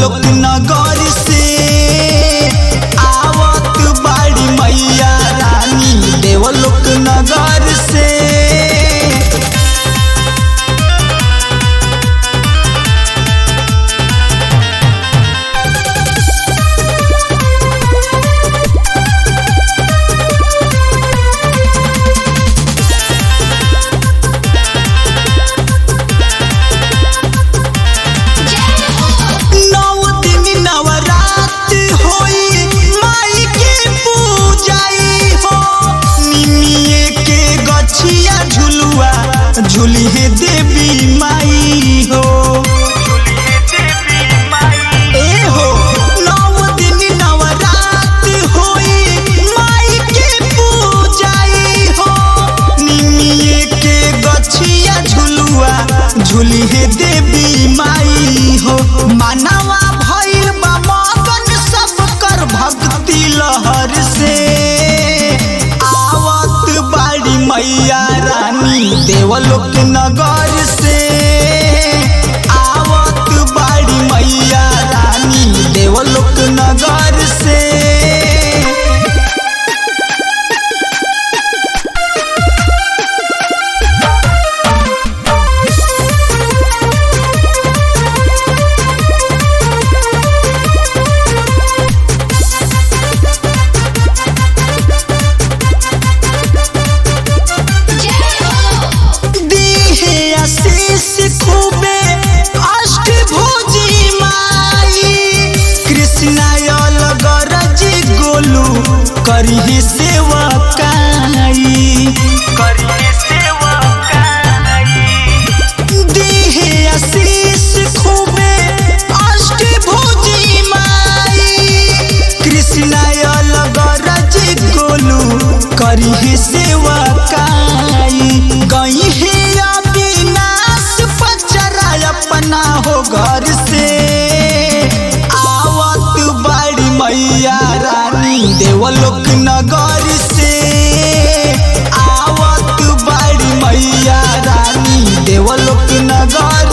देवलोक नगर से आवत बाड़ी मैया रानी देवलोक नगर से। झूली है देवी माई हो ए हो 9 दिन नवरात होई माई के पूजाई हो। निमिये के गछिया झुलुआ झूली है देवी माई हो। मानवा भइल बा मगन सब कर भक्ति लहर से आवत बाड़ी मैया रानी देवलोक नगर से। आवत बाड़ी मैया रानी देवलोक नगर से। खूबे अष्टभुजी माई कृष्णा अलगरज गोलू करी सेवकाई दिहे आशीष खूबे अष्टभुजी माई कृष्णा अलगरज गोलू करी सेवकाई। गई है अपना हो घर से आवत बाड़ी मैया रानी देवलोक नगर से। आवत बाड़ी मैया रानी देवलोक नगर